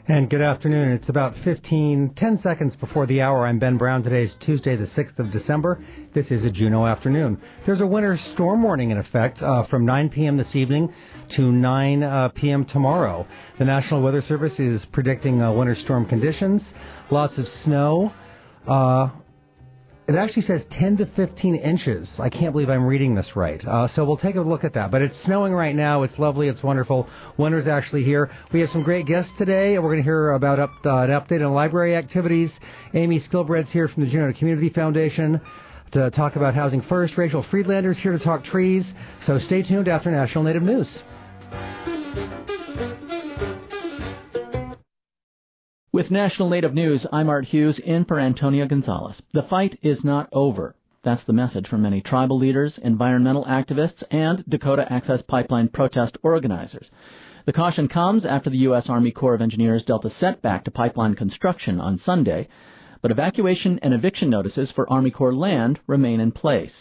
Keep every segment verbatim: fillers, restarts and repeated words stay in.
And good afternoon. It's about fifteen, ten seconds before the hour. I'm Ben Brown. Today's Tuesday, the sixth of December. This is a Juneau afternoon. There's a winter storm warning in effect uh, from nine p.m. this evening to nine p.m. tomorrow. The National Weather Service is predicting uh, winter storm conditions, lots of snow. Uh, It actually says ten to fifteen inches. I can't believe I'm reading this right. Uh, so we'll take a look at that. But it's snowing right now. It's lovely. It's wonderful. Winter's actually here. We have some great guests today. We're going to hear about up, uh, an update on library activities. Amy Skilbred's here from the Juneau Community Foundation to talk about Housing First. Rachel Friedlander's here to talk trees. So stay tuned after National Native News. With National Native News, I'm Art Hughes, in for Antonia Gonzalez. The fight is not over. That's the message from many tribal leaders, environmental activists, and Dakota Access Pipeline protest organizers. The caution comes after the U S Army Corps of Engineers dealt a setback to pipeline construction on Sunday, but evacuation and eviction notices for Army Corps land remain in place.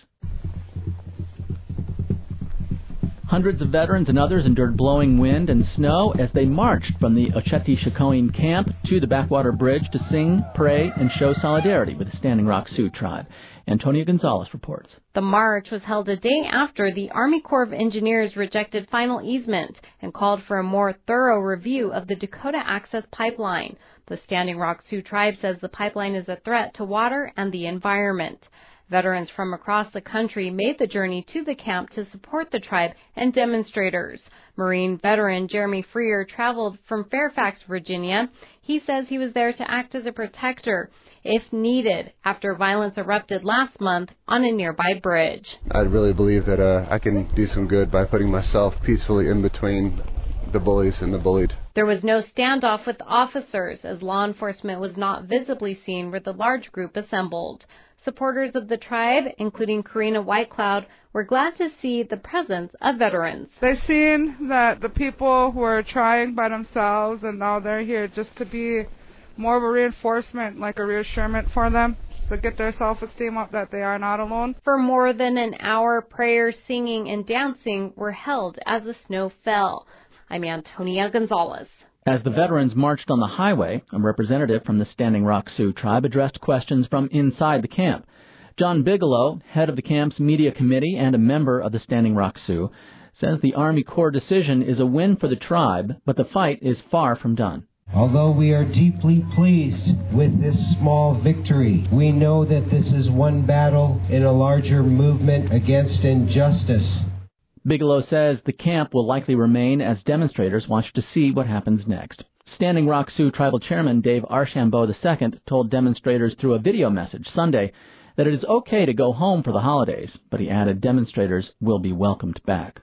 Hundreds of veterans and others endured blowing wind and snow as they marched from the Oceti-Sakowin camp to the Backwater Bridge to sing, pray, and show solidarity with the Standing Rock Sioux tribe. Antonia Gonzalez reports. The march was held a day after the Army Corps of Engineers rejected final easement and called for a more thorough review of the Dakota Access Pipeline. The Standing Rock Sioux tribe says the pipeline is a threat to water and the environment. Veterans from across the country made the journey to the camp to support the tribe and demonstrators. Marine veteran Jeremy Freer traveled from Fairfax, Virginia. He says he was there to act as a protector, if needed, after violence erupted last month on a nearby bridge. I really believe that uh, I can do some good by putting myself peacefully in between the bullies and the bullied. There was no standoff with officers, as law enforcement was not visibly seen where the large group assembled. Supporters of the tribe, including Karina Whitecloud, were glad to see the presence of veterans. They've seen that the people were trying by themselves, and now they're here just to be more of a reinforcement, like a reassurance for them, to get their self-esteem up that they are not alone. For more than an hour, prayers, singing, and dancing were held as the snow fell. I'm Antonia Gonzalez. As the veterans marched on the highway, a representative from the Standing Rock Sioux tribe addressed questions from inside the camp. John Bigelow, head of the camp's media committee and a member of the Standing Rock Sioux, says the Army Corps decision is a win for the tribe, but the fight is far from done. Although we are deeply pleased with this small victory, we know that this is one battle in a larger movement against injustice. Bigelow says the camp will likely remain as demonstrators watch to see what happens next. Standing Rock Sioux Tribal Chairman Dave Archambault the Second told demonstrators through a video message Sunday that it is okay to go home for the holidays, but he added demonstrators will be welcomed back.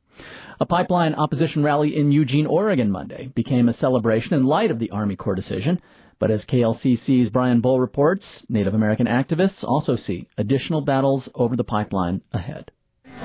A pipeline opposition rally in Eugene, Oregon Monday became a celebration in light of the Army Corps decision, but as K L C C's Brian Bull reports, Native American activists also see additional battles over the pipeline ahead.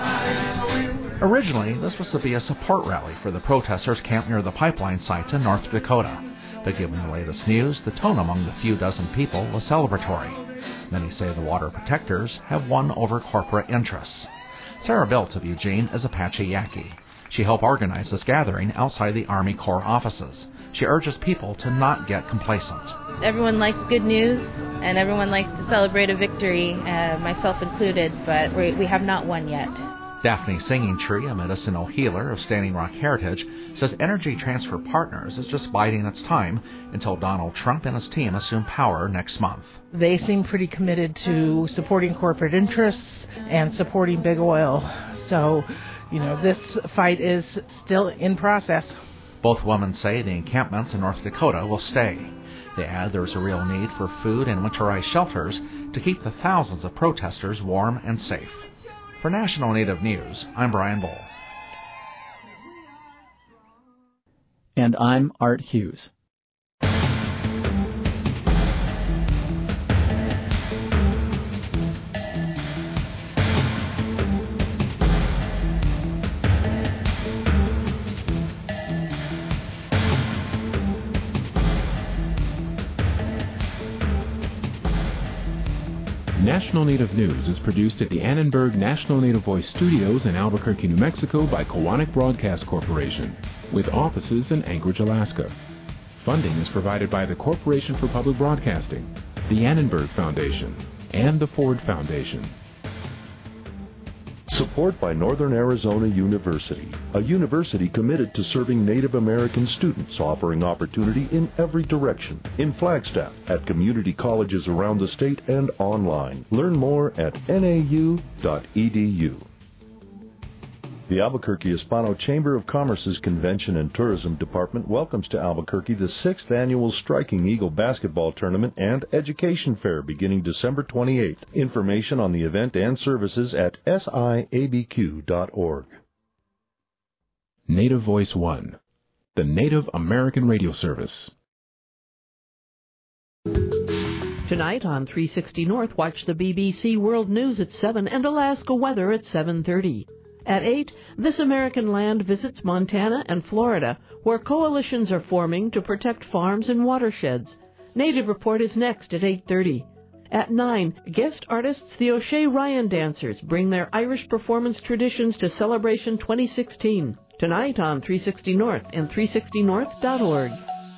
Originally, this was to be a support rally for the protesters camped near the pipeline sites in North Dakota. But given the latest news, the tone among the few dozen people was celebratory. Many say the water protectors have won over corporate interests. Sarah Bilt of Eugene is Apache Yaqui. She helped organize this gathering outside the Army Corps offices. She urges people to not get complacent. Everyone likes good news, and everyone likes to celebrate a victory, uh, myself included, but we, we have not won yet. Daphne Singing Tree, a medicinal healer of Standing Rock heritage, says Energy Transfer Partners is just biding its time until Donald Trump and his team assume power next month. They seem pretty committed to supporting corporate interests and supporting big oil. So, you know, this fight is still in process. Both women say the encampments in North Dakota will stay. They add there's a real need for food and winterized shelters to keep the thousands of protesters warm and safe. For National Native News, I'm Brian Bull. And I'm Art Hughes. National Native News is produced at the Annenberg National Native Voice Studios in Albuquerque, New Mexico by Kowanek Broadcast Corporation, with offices in Anchorage, Alaska. Funding is provided by the Corporation for Public Broadcasting, the Annenberg Foundation, and the Ford Foundation. Support by Northern Arizona University, a university committed to serving Native American students, offering opportunity in every direction. In Flagstaff, at community colleges around the state, and online. Learn more at N A U dot E D U. The Albuquerque Hispano Chamber of Commerce's Convention and Tourism Department welcomes to Albuquerque the sixth Annual Striking Eagle Basketball Tournament and Education Fair beginning December twenty-eighth. Information on the event and services at S I A B Q dot org. Native Voice One, the Native American radio service. Tonight on three sixty North, watch the B B C World News at seven and Alaska weather at seven thirty. At eight, This American Land visits Montana and Florida, where coalitions are forming to protect farms and watersheds. Native Report is next at eight thirty. At nine, guest artists the O'Shea Ryan Dancers bring their Irish performance traditions to Celebration twenty sixteen. Tonight on three sixty North and three sixty north dot org.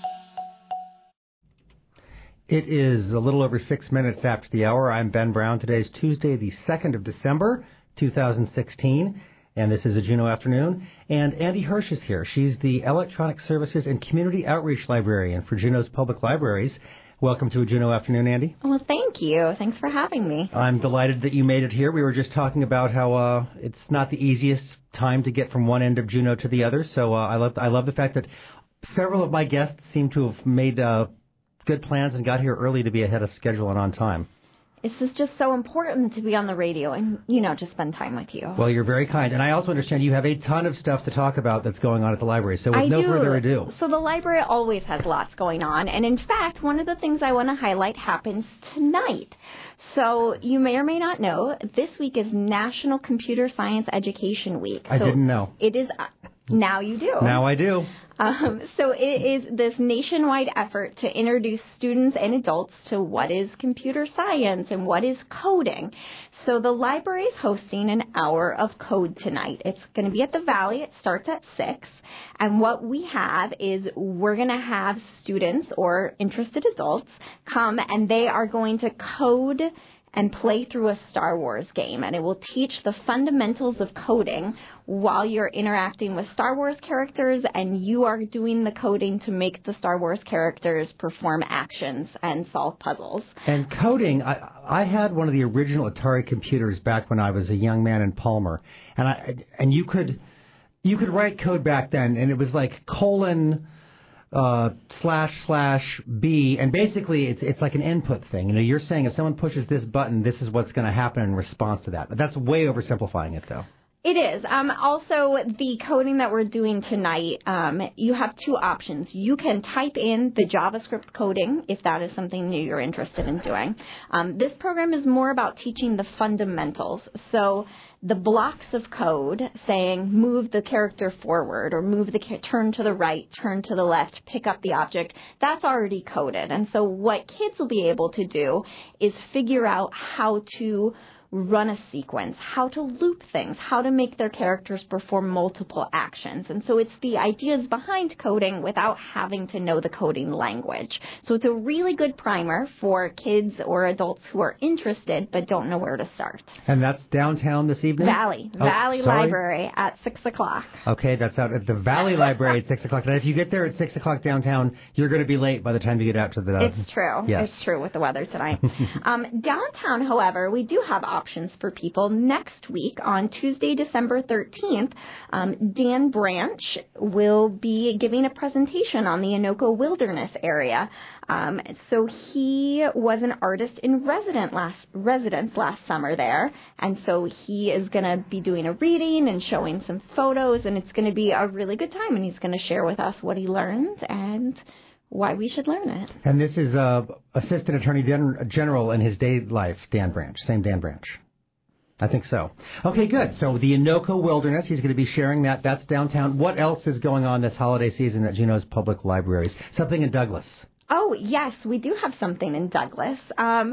It is a little over six minutes after the hour. I'm Ben Brown. Today is Tuesday, the second of December, two thousand sixteen. And this is a Juneau Afternoon. And Andy Hirsch is here. She's the Electronic Services and Community Outreach Librarian for Juneau's Public Libraries. Welcome to a Juneau Afternoon, Andy. Well, thank you. Thanks for having me. I'm delighted that you made it here. We were just talking about how uh, it's not the easiest time to get from one end of Juneau to the other. So uh, I love I love the fact that several of my guests seem to have made uh, good plans and got here early to be ahead of schedule and on time. This is just so important to be on the radio and, you know, to spend time with you. Well, you're very kind. And I also understand you have a ton of stuff to talk about that's going on at the library. So with I no do. further ado. So the library always has lots going on. And in fact, one of the things I want to highlight happens tonight. So you may or may not know, this week is National Computer Science Education Week. I so didn't know. It is. Uh, now you do. Now I do. Um, so it is this nationwide effort to introduce students and adults to what is computer science and what is coding. So the library is hosting an hour of code tonight. It's going to be at the Valley. It starts at six. And what we have is we're going to have students or interested adults come, and they are going to code and play through a Star Wars game. And it will teach the fundamentals of coding while you're interacting with Star Wars characters, and you are doing the coding to make the Star Wars characters perform actions and solve puzzles. And coding, I, I had one of the original Atari computers back when I was a young man in Palmer, and I and you could you could write code back then, and it was like colon uh, slash slash B, and basically it's it's like an input thing. You know, you're saying if someone pushes this button, this is what's going to happen in response to that. But that's way oversimplifying it, though. It is. Um, also, the coding that we're doing tonight, um, you have two options. You can type in the JavaScript coding if that is something new you're interested in doing. Um, this program is more about teaching the fundamentals. So the blocks of code saying move the character forward or move the turn to the right, turn to the left, pick up the object, that's already coded. And so what kids will be able to do is figure out how to run a sequence, how to loop things, how to make their characters perform multiple actions. And so it's the ideas behind coding without having to know the coding language. So it's a really good primer for kids or adults who are interested but don't know where to start. And that's downtown this evening? Valley. Oh, Valley sorry? Library at six o'clock. Okay, that's out at the Valley Library at six o'clock. Now, if you get there at six o'clock downtown, you're going to be late by the time you get out to the... It's true. Yes. It's true with the weather tonight. um, downtown, however, we do have options for people. Next week, on Tuesday, December thirteenth, um, Dan Branch will be giving a presentation on the Anoka Wilderness area. Um, so he was an artist in resident last, residence last summer there, and so he is going to be doing a reading and showing some photos, and it's going to be a really good time, and he's going to share with us what he learned and why we should learn it. And this is uh, Assistant Attorney General in his day life, Dan Branch, same Dan Branch. I think so. Okay, good. So the Anoka Wilderness, he's going to be sharing that. That's downtown. What else is going on this holiday season at Juneau's Public Libraries? Something in Douglas. Oh, yes, we do have something in Douglas. Um,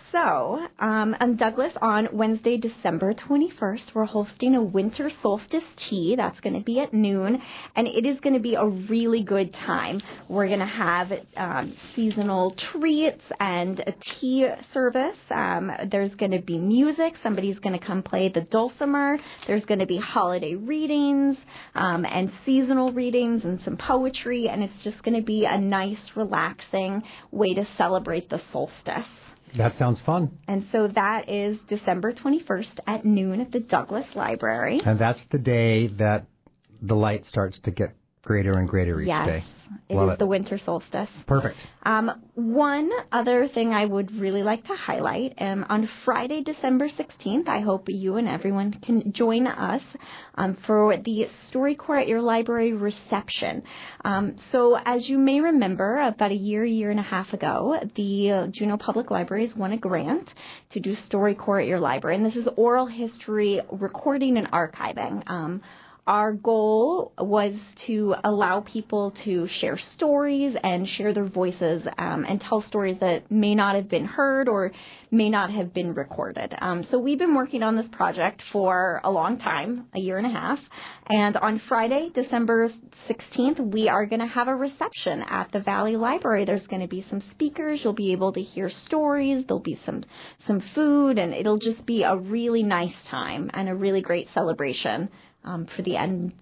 so, um, in Douglas on Wednesday, December twenty-first, we're hosting a winter solstice tea. That's going to be at noon, and it is going to be a really good time. We're going to have um, seasonal treats and a tea service. Um, there's going to be music. Somebody's going to come play the dulcimer. There's going to be holiday readings um, and seasonal readings and some poetry, and it's just going to be a nice, relaxing way to celebrate the solstice. That sounds fun. And so that is December twenty-first at noon at the Douglas Library. And that's the day that the light starts to get greater and greater each yes, day. It Love is it. the winter solstice. Perfect. Um, one other thing I would really like to highlight, um, on Friday, December sixteenth, I hope you and everyone can join us um, for the StoryCorps at Your Library reception. Um, so as you may remember, about a year, year and a half ago, the uh, Juneau Public Libraries won a grant to do StoryCorps at Your Library, and this is oral history recording and archiving. Um, Our goal was to allow people to share stories and share their voices um, and tell stories that may not have been heard or may not have been recorded. Um, so we've been working on this project for a long time, a year and a half. And on Friday, December sixteenth, we are going to have a reception at the Valley Library. There's going to be some speakers. You'll be able to hear stories. There'll be some, some food, and it'll just be a really nice time and a really great celebration Um, for the end,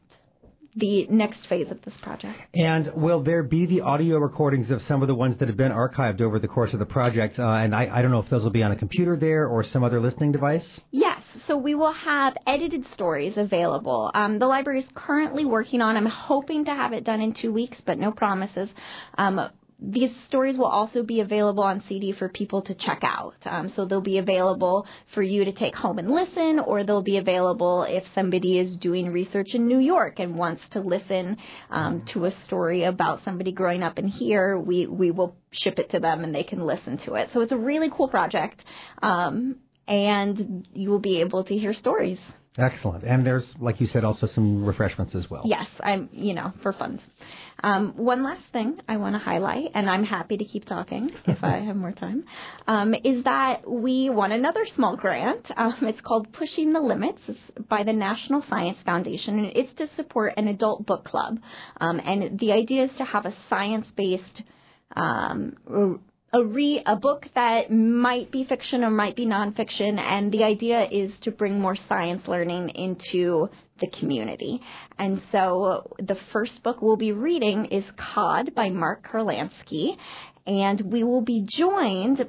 the next phase of this project. And will there be the audio recordings of some of the ones that have been archived over the course of the project? Uh, and I, I don't know if those will be on a computer there or some other listening device? Yes. So we will have edited stories available. Um, the library is currently working on, I'm hoping to have it done in two weeks, but no promises. Um, These stories will also be available on C D for people to check out. Um, so they'll be available for you to take home and listen, or they'll be available if somebody is doing research in New York and wants to listen um, to a story about somebody growing up in here. We, we will ship it to them and they can listen to it. So it's a really cool project, um, and you will be able to hear stories. Excellent. And there's, like you said, also some refreshments as well. Yes, I'm, you know, for fun. Um, one last thing I want to highlight, and I'm happy to keep talking if I have more time, um, is that we won another small grant. Um, it's called Pushing the Limits. It's by the National Science Foundation, and it's to support an adult book club. Um, and the idea is to have a science-based um, A, re, a book that might be fiction or might be nonfiction, and the idea is to bring more science learning into the community. And so the first book we'll be reading is Cod by Mark Kurlansky, and we will be joined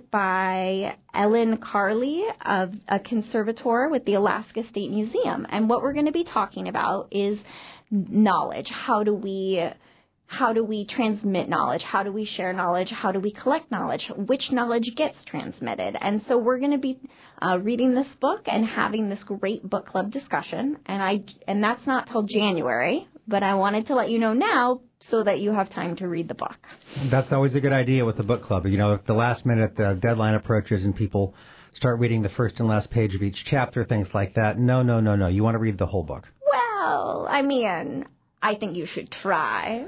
by Ellen Carley, of a conservator with the Alaska State Museum. And what we're going to be talking about is knowledge. How do we... How do we transmit knowledge? How do we share knowledge? How do we collect knowledge? Which knowledge gets transmitted? And so we're going to be uh, reading this book and having this great book club discussion. And I and that's not till January, but I wanted to let you know now so that you have time to read the book. That's always a good idea with the book club. You know, if the last minute uh, deadline approaches and people start reading the first and last page of each chapter, things like that, no, no, no, no. You want to read the whole book. Well, I mean, I think you should try.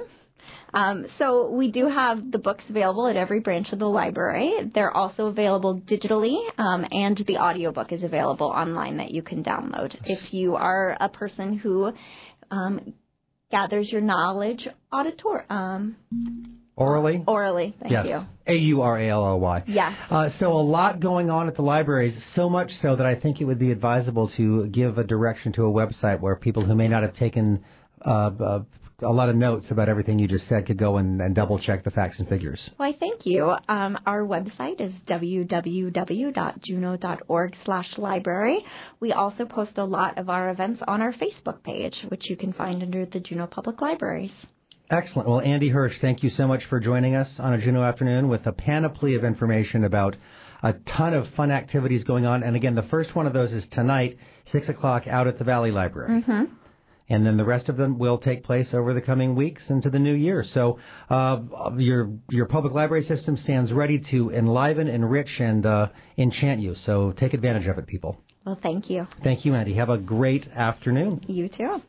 Um, so we do have the books available at every branch of the library. They're also available digitally, um, and the audiobook is available online that you can download. If you are a person who um, gathers your knowledge auditor um, Orally? Orally, thank yes. you. A U R A L O Y. Yes. Uh, so a lot going on at the libraries, so much so that I think it would be advisable to give a direction to a website where people who may not have taken uh, uh, a lot of notes about everything you just said could go and, and double-check the facts and figures. Why, thank you. Um, our website is w w w dot juneau dot org slash library. We also post a lot of our events on our Facebook page, which you can find under the Juneau Public Libraries. Excellent. Well, Andy Hirsch, thank you so much for joining us on a Juneau afternoon with a panoply of information about a ton of fun activities going on. And again, the first one of those is tonight, six o'clock, out at the Valley Library. Mm-hmm. And then the rest of them will take place over the coming weeks into the new year. So uh, your your public library system stands ready to enliven, enrich, and uh, enchant you. So take advantage of it, people. Well, thank you. Thank you, Andy. Have a great afternoon. You too.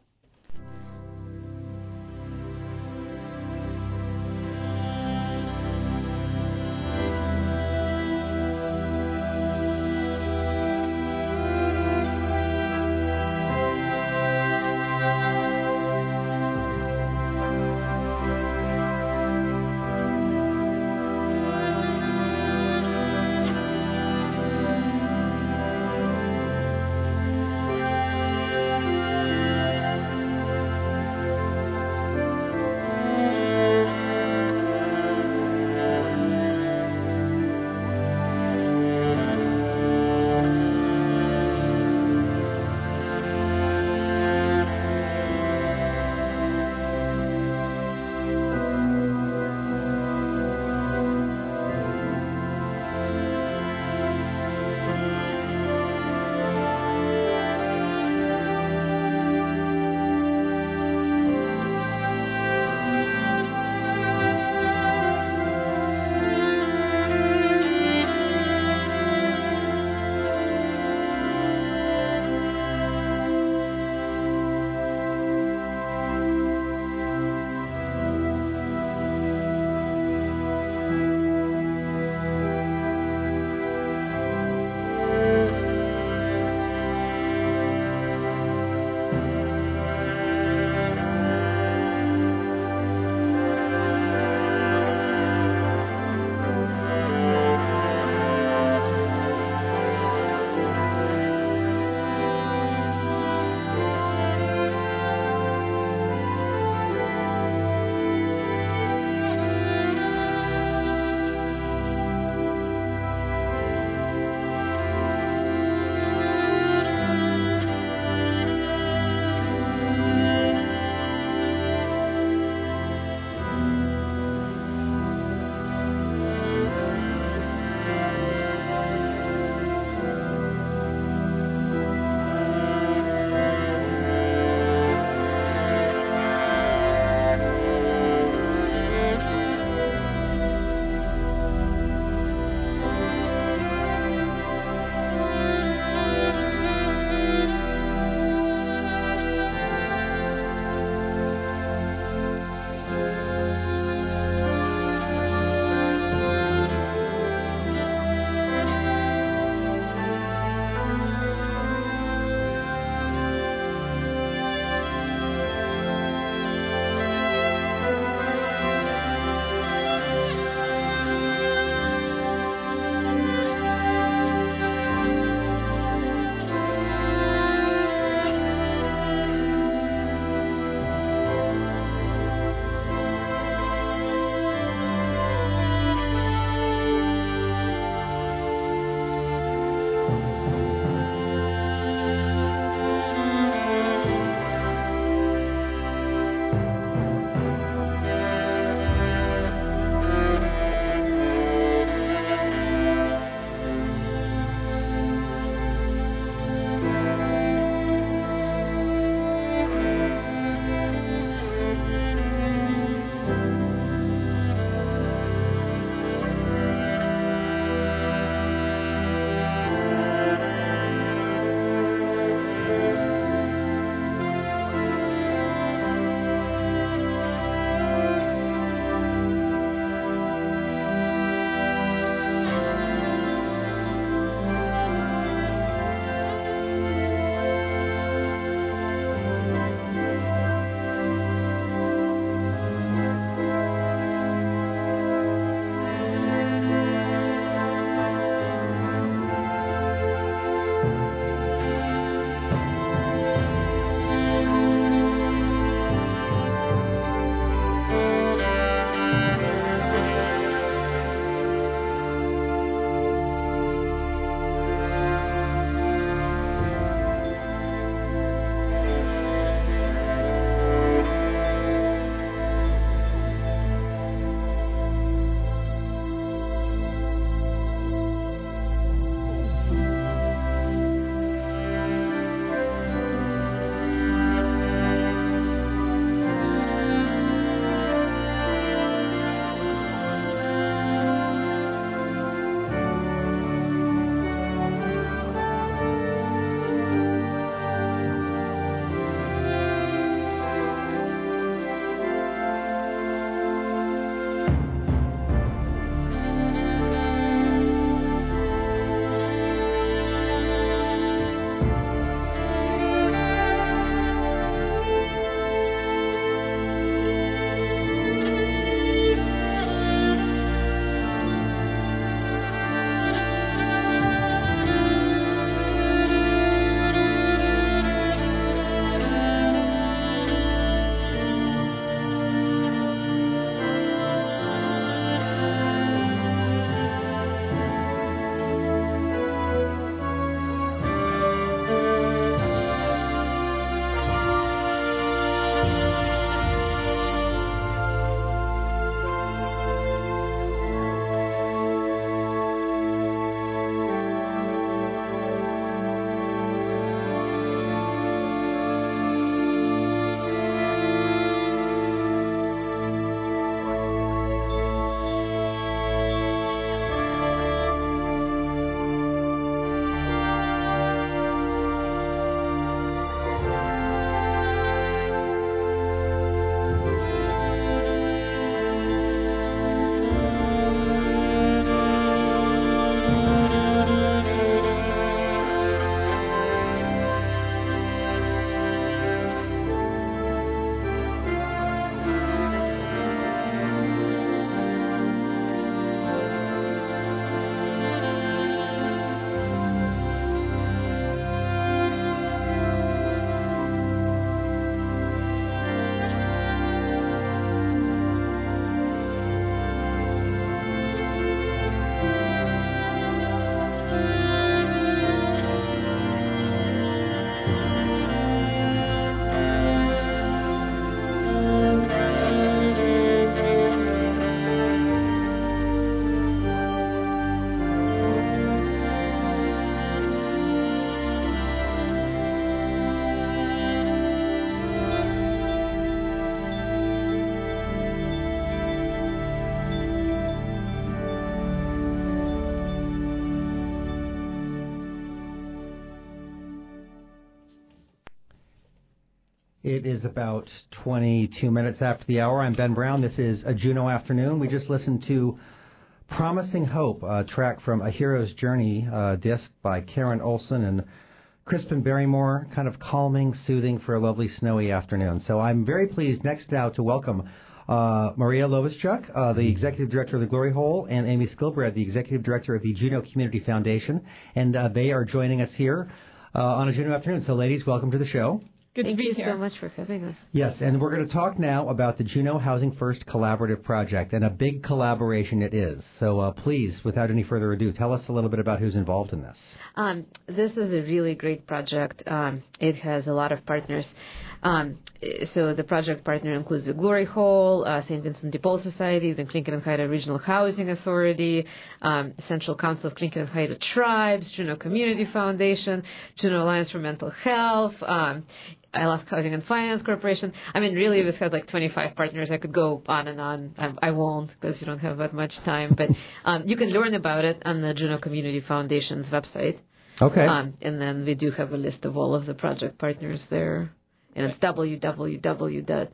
It is about twenty-two minutes after the hour. I'm Ben Brown. This is a Juneau Afternoon. We just listened to Promising Hope, a track from A Hero's Journey, a disc by Karen Olson and Crispin Barrymore, kind of calming, soothing for a lovely snowy afternoon. So I'm very pleased next now to welcome uh, Maria Lovischuk, uh, the Executive Director of the Glory Hole, and Amy Skilbrad, the Executive Director of the Juneau Community Foundation. And uh, they are joining us here uh, on a Juneau Afternoon. So ladies, welcome to the show. Good Thank to be you here. so much for having us. Yes, and we're going to talk now about the Juneau Housing First Collaborative Project, and a big collaboration it is. So uh, please, without any further ado, tell us a little bit about who's involved in this. Um, this is a really great project. Um, it has a lot of partners. Um, so the project partner includes the Glory Hole, uh, Saint Vincent de Paul Society, the Clinton and Haida Regional Housing Authority, um, Central Council of Clinton and Haida Tribes, Juneau Community Foundation, Juneau Alliance for Mental Health, um, Alaska Housing and Finance Corporation. I mean, really, this has like twenty-five partners. I could go on and on. I, I won't because you don't have that much time. But um, you can learn about it on the Juneau Community Foundation's website. Okay. Um, and then we do have a list of all of the project partners there. And it's w w w dot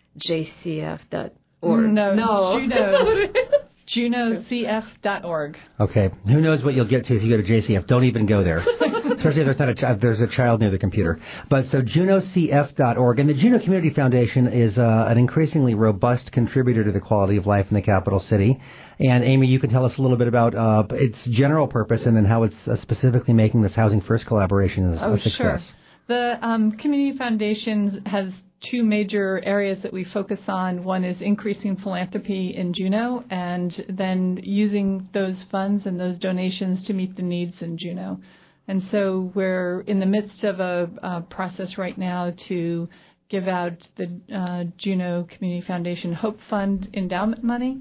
j c f dot org. No, no. Juneau. Juneau C F dot org. Okay. Who knows what you'll get to if you go to J C F? Don't even go there, especially if there's not a ch- if there's a child near the computer. But so Juneau C F dot org, and the Juneau Community Foundation is uh, an increasingly robust contributor to the quality of life in the capital city. And Amy, you can tell us a little bit about uh, its general purpose and then how it's uh, specifically making this Housing First collaboration a oh, success. Sure. The um, Community Foundation has two major areas that we focus on. One is increasing philanthropy in Juneau, and then using those funds and those donations to meet the needs in Juneau. And so we're in the midst of a, a process right now to give out the uh, Juneau Community Foundation Hope Fund endowment money.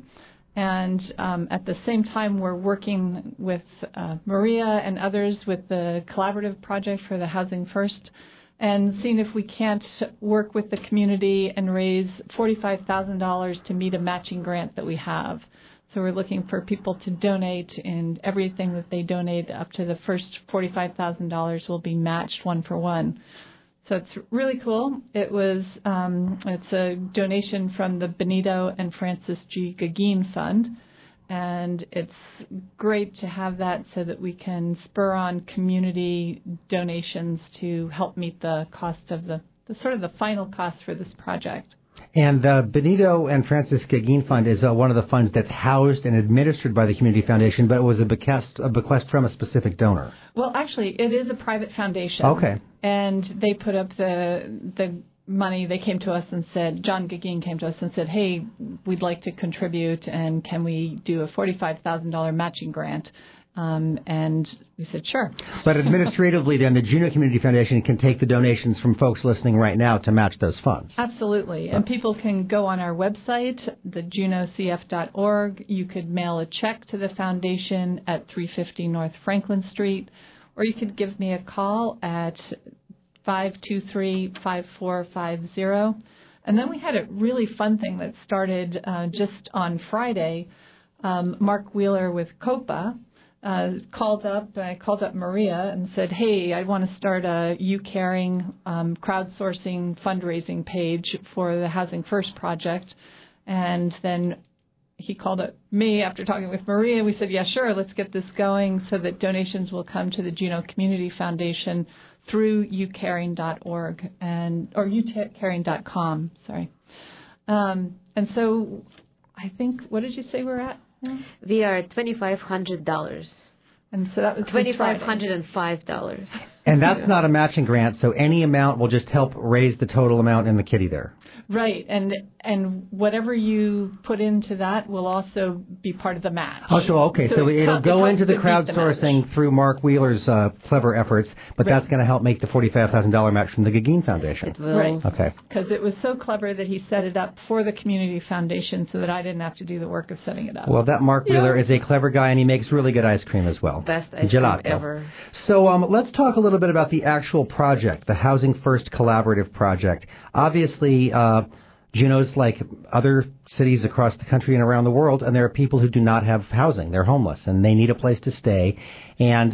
And um, at the same time, we're working with uh, Maria and others with the collaborative project for the Housing First, and seeing if we can't work with the community and raise forty-five thousand dollars to meet a matching grant that we have. So we're looking for people to donate, and everything that they donate up to the first forty-five thousand dollars will be matched one for one. So it's really cool. It was um, it's a donation from the Benito and Francis G. Gagin Fund. And it's great to have that so that we can spur on community donations to help meet the cost of the, the sort of the final cost for this project. And the Benito and Francis Gagin Fund is uh, one of the funds that's housed and administered by the Community Foundation, but it was a bequest, a bequest from a specific donor. Well, actually, it is a private foundation. Okay. And they put up the the money. They came to us and said, John Gagin came to us and said, hey, we'd like to contribute, and can we do a forty-five thousand dollars matching grant? Um, and we said, sure. But administratively, then, the Juneau Community Foundation can take the donations from folks listening right now to match those funds. Absolutely. And people can go on our website, the juneau c f dot org. You could mail a check to the foundation at three fifty North Franklin Street, or you could give me a call at five two three, five four five zero. And then we had a really fun thing that started uh, just on Friday. Um, Mark Wheeler with COPA uh, called up, I called up Maria and said, hey, I want to start a You Caring um, crowdsourcing fundraising page for the Housing First project. And then he called up me after talking with Maria. We said, yeah, sure, let's get this going so that donations will come to the Juneau Community Foundation through you caring dot org and or you caring dot com, sorry. Um, and so I think, what did you say we're at now? We are at twenty-five hundred dollars. And so that was twenty-five hundred five dollars. And that's not a matching grant, so any amount will just help raise the total amount in the kitty there. Right, and and whatever you put into that will also be part of the match. Oh, so okay, so, so it'll go into the crowdsourcing through Mark Wheeler's uh, clever efforts, but right. That's going to help make the forty-five thousand dollars match from the Gagin Foundation. It will. Right. Okay. Because it was so clever that he set it up for the Community Foundation so that I didn't have to do the work of setting it up. Well, that Mark Wheeler yeah. is a clever guy, and he makes really good ice cream as well. Best ice Gelato. cream ever. So um, let's talk a little bit about the actual project, the Housing First Collaborative Project. Obviously, uh, Juneau's like other cities across the country and around the world, and there are people who do not have housing. They're homeless, and they need a place to stay. And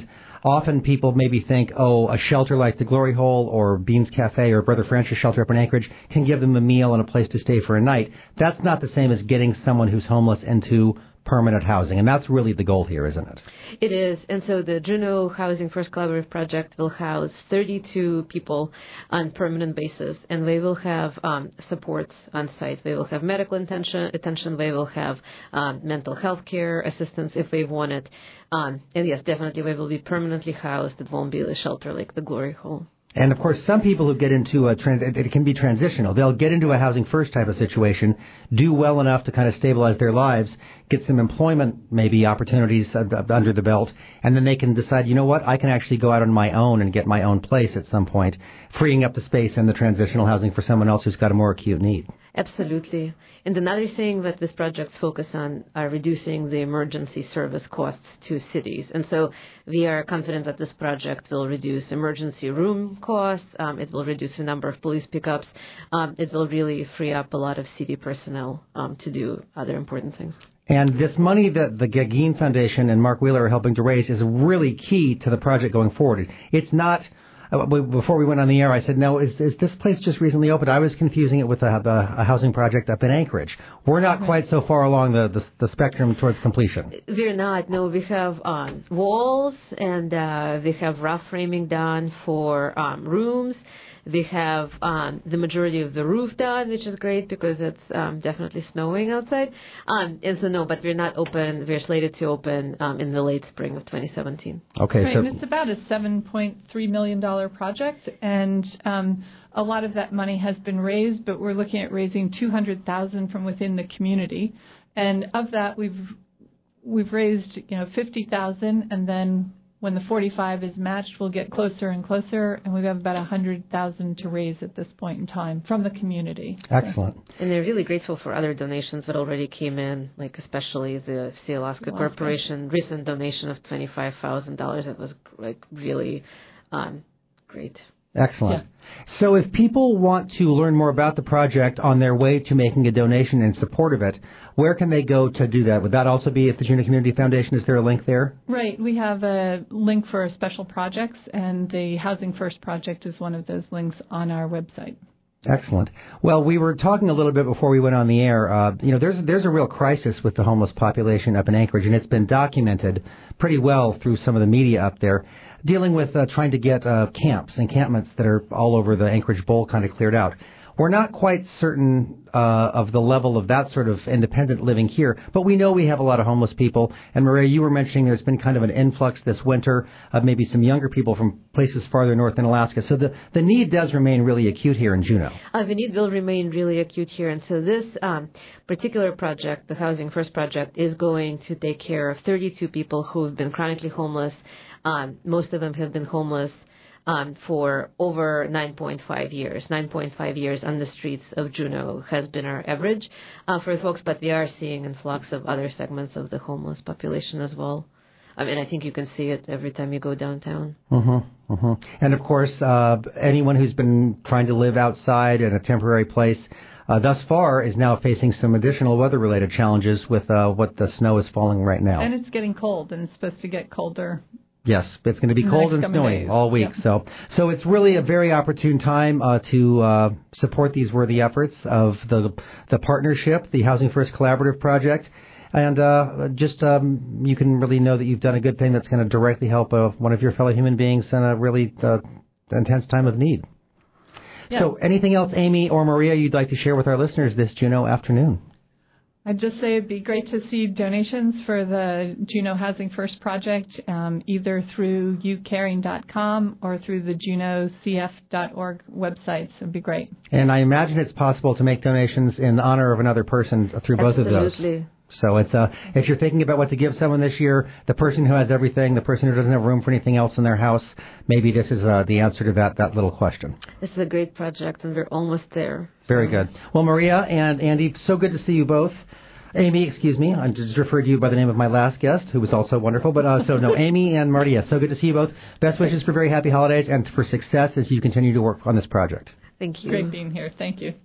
often people maybe think, oh, a shelter like the Glory Hole or Beans Cafe or Brother Francis shelter up in Anchorage can give them a meal and a place to stay for a night. That's not the same as getting someone who's homeless into permanent housing, and that's really the goal here, isn't it? It is, and so the Juneau Housing First Collaborative Project will house thirty-two people on permanent basis, and they will have um, supports on site. They will have medical attention, attention. They will have um, mental health care assistance if they want it, um, and yes, definitely they will be permanently housed. It won't be a shelter like the Glory Hole. And, of course, some people who get into a, trans- it can be transitional. They'll get into a housing first type of situation, do well enough to kind of stabilize their lives, get some employment, maybe opportunities under the belt, and then they can decide, you know what, I can actually go out on my own and get my own place at some point, freeing up the space in the transitional housing for someone else who's got a more acute need. Absolutely. And another thing that this project focuses on are reducing the emergency service costs to cities. And so we are confident that this project will reduce emergency room costs. Um, it will reduce the number of police pickups. Um, it will really free up a lot of city personnel um, to do other important things. And this money that the Gagin Foundation and Mark Wheeler are helping to raise is really key to the project going forward. It's not... Before we went on the air, I said, no, is, is this place just recently opened? I was confusing it with a, a, a housing project up in Anchorage. We're not quite so far along the, the, the spectrum towards completion. We're not. No, we have um, walls, and uh, we have rough framing done for um, rooms. We have um, the majority of the roof done, which is great because it's um, definitely snowing outside. Um, and so, no, but we're not open. We're slated to open um, in the late spring of twenty seventeen. Okay. Right, so and it's about a seven point three million dollars project, and um, a lot of that money has been raised, but we're looking at raising two hundred thousand dollars from within the community. And of that, we've we've raised, you know, fifty thousand dollars, and then when the forty-five is matched, we'll get closer and closer, and we have about one hundred thousand dollars to raise at this point in time from the community. Excellent. And they're really grateful for other donations that already came in, like especially the Sea Alaska, Alaska. Corporation recent donation of twenty-five thousand dollars. That was like really um, great. Excellent. Yeah. So if people want to learn more about the project on their way to making a donation in support of it, where can they go to do that? Would that also be at the Juneau Community Foundation? Is there a link there? Right. We have a link for special projects, and the Housing First project is one of those links on our website. Excellent. Well, we were talking a little bit before we went on the air. Uh, you know, there's there's a real crisis with the homeless population up in Anchorage, and it's been documented pretty well through some of the media up there, dealing with uh, trying to get uh, camps, encampments that are all over the Anchorage Bowl kind of cleared out. We're not quite certain uh, of the level of that sort of independent living here, but we know we have a lot of homeless people. And Maria, you were mentioning there's been kind of an influx this winter of maybe some younger people from places farther north in Alaska. So the, the need does remain really acute here in Juneau. Uh, the need will remain really acute here. And so this um, particular project, the Housing First project, is going to take care of thirty-two people who have been chronically homeless. Um, most of them have been homeless Um, for over nine point five years. nine point five years on the streets of Juneau has been our average uh, for folks, but we are seeing influx of other segments of the homeless population as well. I mean, I think you can see it every time you go downtown. Mm-hmm, mm-hmm. And, of course, uh, anyone who's been trying to live outside in a temporary place uh, thus far is now facing some additional weather-related challenges with uh, what the snow is falling right now. And it's getting cold, and it's supposed to get colder. Yes, it's going to be cold and snowy days. all week. Yep. So so it's really a very opportune time uh, to uh, support these worthy efforts of the the partnership, the Housing First Collaborative Project. And uh, just um, you can really know that you've done a good thing that's going to directly help uh, one of your fellow human beings in a really uh, intense time of need. Yep. So anything else, Amy or Maria, you'd like to share with our listeners this Juneau afternoon? I'd just say it'd be great to see donations for the Juneau Housing First project, um, either through you caring dot com or through the juneau c f dot org websites. It'd be great. And I imagine it's possible to make donations in honor of another person through both Absolutely. of those. So it's uh, if you're thinking about what to give someone this year, the person who has everything, the person who doesn't have room for anything else in their house, maybe this is uh, the answer to that, that little question. This is a great project, and we're almost there. Very good. Well, Maria and Andy, so good to see you both. Amy, excuse me, I just referred to you by the name of my last guest, who was also wonderful. But uh, so, no, Amy and Maria, so good to see you both. Best wishes for very happy holidays and for success as you continue to work on this project. Thank you. Great being here. Thank you.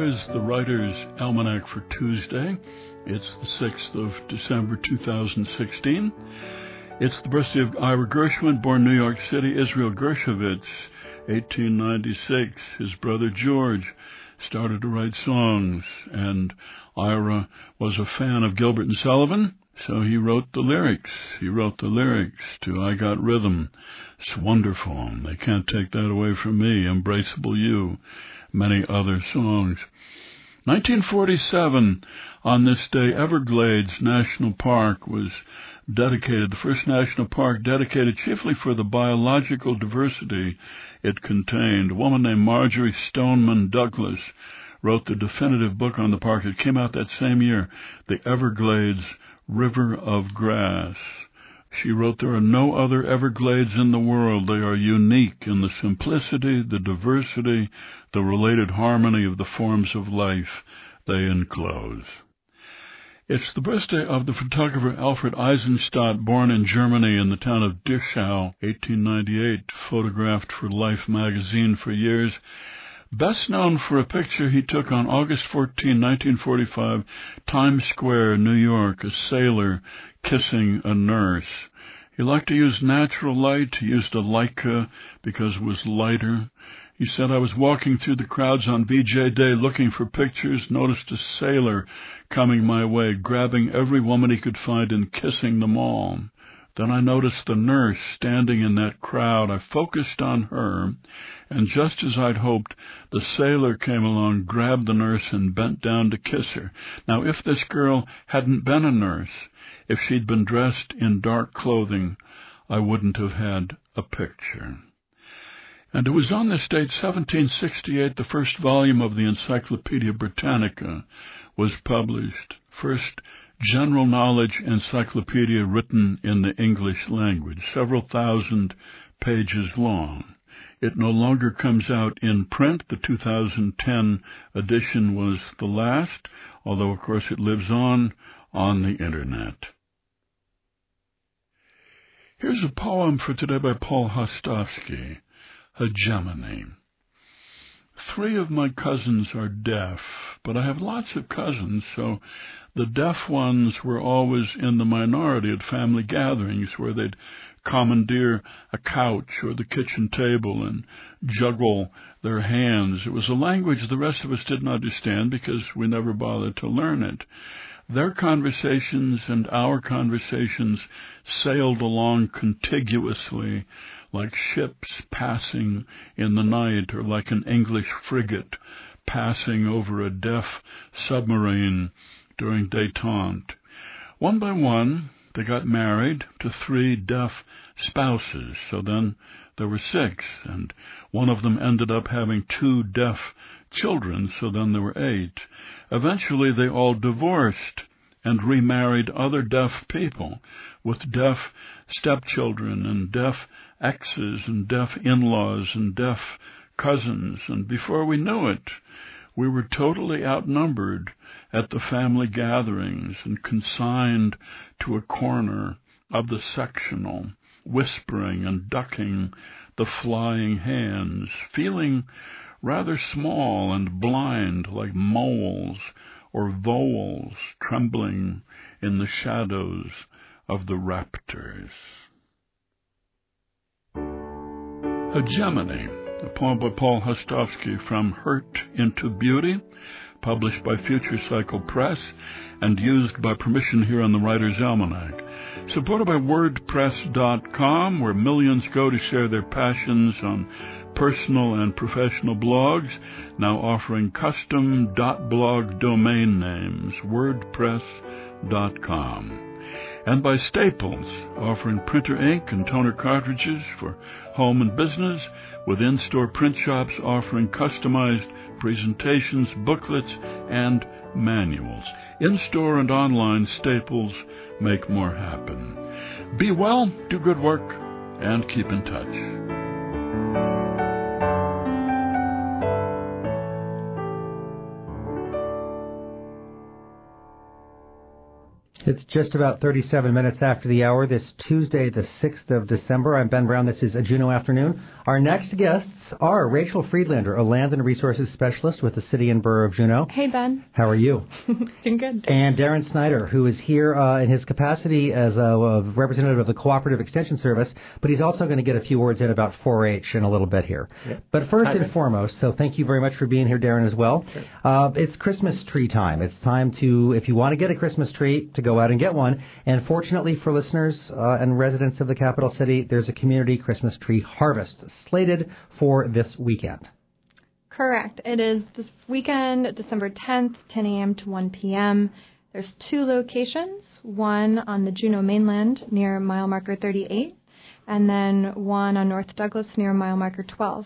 Here is the Writer's Almanac for Tuesday. It's the sixth of December, two thousand sixteen. It's the birthday of Ira Gershwin, born New York City. Israel Gershowitz, eighteen ninety-six. His brother George started to write songs, and Ira was a fan of Gilbert and Sullivan, so he wrote the lyrics. He wrote the lyrics to I Got Rhythm. It's wonderful. They can't take that away from me. Embraceable You. Many other songs. nineteen forty-seven, on this day, Everglades National Park was dedicated, the first national park dedicated chiefly for the biological diversity it contained. A woman named Marjorie Stoneman Douglas wrote the definitive book on the park. It came out that same year, The Everglades River of Grass. She wrote, there are no other Everglades in the world. They are unique in the simplicity, the diversity, the related harmony of the forms of life they enclose. It's the birthday of the photographer Alfred Eisenstadt, born in Germany in the town of Dirschau, eighteen ninety-eight, photographed for Life magazine for years. Best known for a picture he took on August fourteenth, nineteen forty-five, Times Square, New York, a sailor kissing a nurse. He liked to use natural light. He used a Leica because it was lighter. He said, I was walking through the crowds on V J Day looking for pictures, noticed a sailor coming my way, grabbing every woman he could find and kissing them all. Then I noticed the nurse standing in that crowd. I focused on her, and just as I'd hoped, the sailor came along, grabbed the nurse, and bent down to kiss her. Now, if this girl hadn't been a nurse, if she'd been dressed in dark clothing, I wouldn't have had a picture. And it was on this date, seventeen sixty-eight, the first volume of the Encyclopedia Britannica was published. First general knowledge encyclopedia written in the English language, several thousand pages long. It no longer comes out in print. The two thousand ten edition was the last, although of course it lives on on the Internet. Here's a poem for today by Paul Hostovsky, Hegemony. Three of my cousins are deaf, but I have lots of cousins, so the deaf ones were always in the minority at family gatherings where they'd commandeer a couch or the kitchen table and juggle their hands. It was a language the rest of us didn't understand because we never bothered to learn it. Their conversations and our conversations sailed along contiguously, like ships passing in the night, or like an English frigate passing over a deaf submarine during détente. One by one, they got married to three deaf spouses, so then there were six, and one of them ended up having two deaf children, so then there were eight. Eventually, they all divorced and remarried other deaf people with deaf stepchildren and deaf exes and deaf in-laws and deaf cousins, and before we knew it, we were totally outnumbered at the family gatherings and consigned to a corner of the sectional, whispering and ducking the flying hands, feeling rather small and blind like moles or voles trembling in the shadows of the raptors. Hegemony, a poem by Paul Hostovsky, From Hurt into Beauty, published by Future Cycle Press and used by permission here on the Writer's Almanac. Supported by WordPress dot com, where millions go to share their passions on personal and professional blogs, now offering custom .blog domain names, WordPress dot com. And by Staples, offering printer ink and toner cartridges for home and business, with in-store print shops offering customized presentations, booklets, and manuals. In-store and online, Staples make more happen. Be well, do good work, and keep in touch. It's just about thirty-seven minutes after the hour this Tuesday, the sixth of December. I'm Ben Brown. This is a Juneau Afternoon. Our next guests are Rachel Friedlander, a Land and Resources Specialist with the City and Borough of Juneau. Hey, Ben. How are you? Doing good. And Darren Snyder, who is here uh, in his capacity as a, a representative of the Cooperative Extension Service, but he's also going to get a few words in about four H in a little bit here. Yeah. But first Hi, and Ben. foremost, so thank you very much for being here, Darren, as well. Sure. Uh, it's Christmas tree time. It's time to, if you want to get a Christmas tree, to go out and get one. And fortunately for listeners uh, and residents of the capital city, there's a community Christmas tree harvest slated for this weekend. Correct. It is this weekend, December tenth, ten a.m. to one p.m. There's two locations, one on the Juneau mainland near mile marker thirty-eight, and then one on North Douglas near mile marker twelve.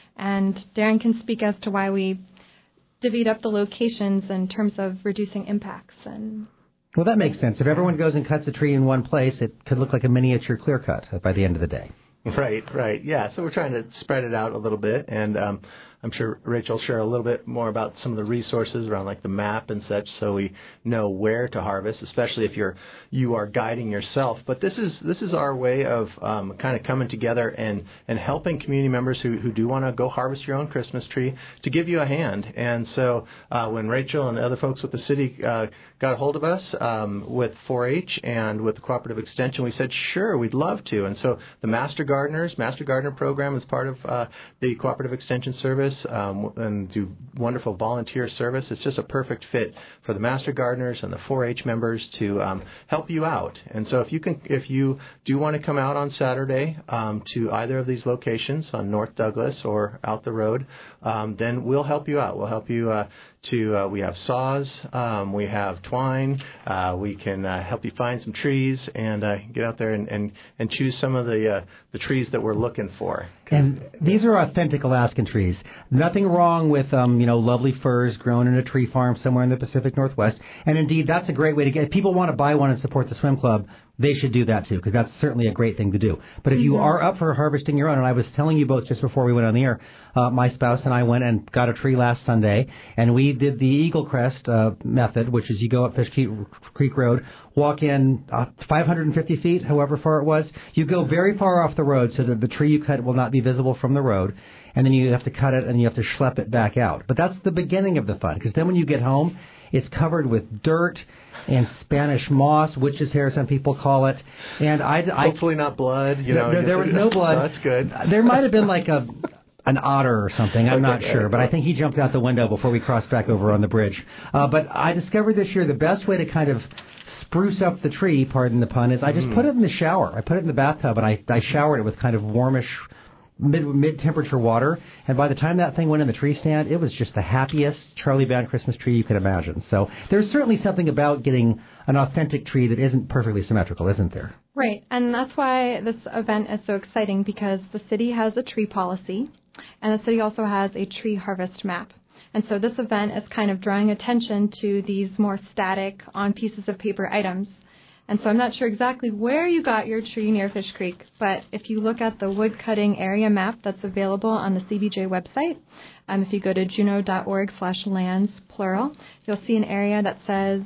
And Darren can speak as to why we divvied up the locations in terms of reducing impacts. And Well, that makes sense. If everyone goes and cuts a tree in one place, it could look like a miniature clear cut by the end of the day. Right, right. Yeah, so we're trying to spread it out a little bit, and um, I'm sure Rachel will share a little bit more about some of the resources around like the map and such, so we know where to harvest, especially if you're you are guiding yourself. But this is this is our way of um, kind of coming together and, and helping community members who, who do want to go harvest your own Christmas tree to give you a hand. And so uh, when Rachel and the other folks with the city uh, got a hold of us um, with four H and with the Cooperative Extension, we said, sure, we'd love to. And so the Master Gardeners, Master Gardener program is part of uh, the Cooperative Extension Service um, and do wonderful volunteer service. It's just a perfect fit for the Master Gardeners and the four H members to um, help you out. And so if you can, if you do want to come out on Saturday um, to either of these locations on North Douglas or out the road, um, then we'll help you out. We'll help you uh, to, uh, we have saws, um, we have twine, uh, we can uh, help you find some trees and uh, get out there and, and, and choose some of the uh, the trees that we're looking for. And these are authentic Alaskan trees. Nothing wrong with, um, you know, lovely firs grown in a tree farm somewhere in the Pacific Northwest. And indeed, that's a great way to get, if people want to buy one and support the swim club, they should do that too, because that's certainly a great thing to do. But if you Mm-hmm. are up for harvesting your own, and I was telling you both just before we went on the air, uh, my spouse and I went and got a tree last Sunday, and we did the Eagle Crest uh, method, which is you go up Fish Creek Road, walk in uh, five hundred fifty feet, however far it was. You go very far off the road so that the tree you cut will not be visible from the road, and then you have to cut it and you have to schlep it back out. But that's the beginning of the fun, because then when you get home, it's covered with dirt and Spanish moss, witch's hair, some people call it. And I, I hopefully not blood. You know, there, there was no blood. No, that's good. There might have been like a an otter or something. I'm Okay, not sure, but I think he jumped out the window before we crossed back over on the bridge. Uh, but I discovered this year the best way to kind of spruce up the tree, pardon the pun, is I just Mm. put it in the shower. I put it in the bathtub, and I, I showered it with kind of warmish mid mid temperature water, and by the time that thing went in the tree stand, it was just the happiest Charlie Band Christmas tree you could imagine. So there's certainly something about getting an authentic tree that isn't perfectly symmetrical, isn't there? Right, and that's why this event is so exciting, because the city has a tree policy, and the city also has a tree harvest map. And so this event is kind of drawing attention to these more static, on pieces of paper items. And so I'm not sure exactly where you got your tree near Fish Creek, but if you look at the wood cutting area map that's available on the C B J website, um, if you go to juneau.org slash lands, plural, you'll see an area that says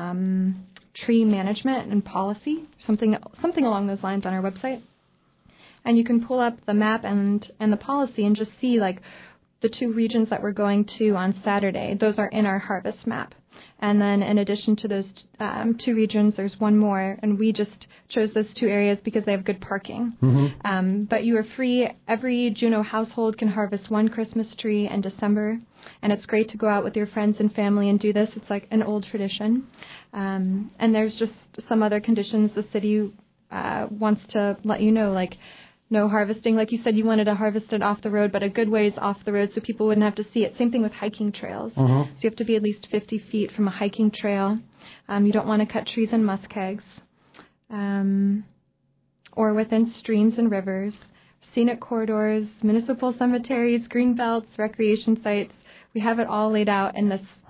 um, tree management and policy, something something along those lines on our website. And you can pull up the map and, and the policy and just see like the two regions that we're going to on Saturday. Those are in our harvest map. And then in addition to those um, two regions, there's one more, and we just chose those two areas because they have good parking. Mm-hmm. Um, but you are free. Every Juneau household can harvest one Christmas tree in December, and it's great to go out with your friends and family and do this. It's like an old tradition. Um, and there's just some other conditions the city uh, wants to let you know, like no harvesting. Like you said, you wanted to harvest it off the road, but a good ways off the road so people wouldn't have to see it. Same thing with hiking trails. Mm-hmm. So you have to be at least fifty feet from a hiking trail. Um, you don't want to cut trees in muskegs. Um, or within streams and rivers, scenic corridors, municipal cemeteries, green belts, recreation sites. We have it all laid out in this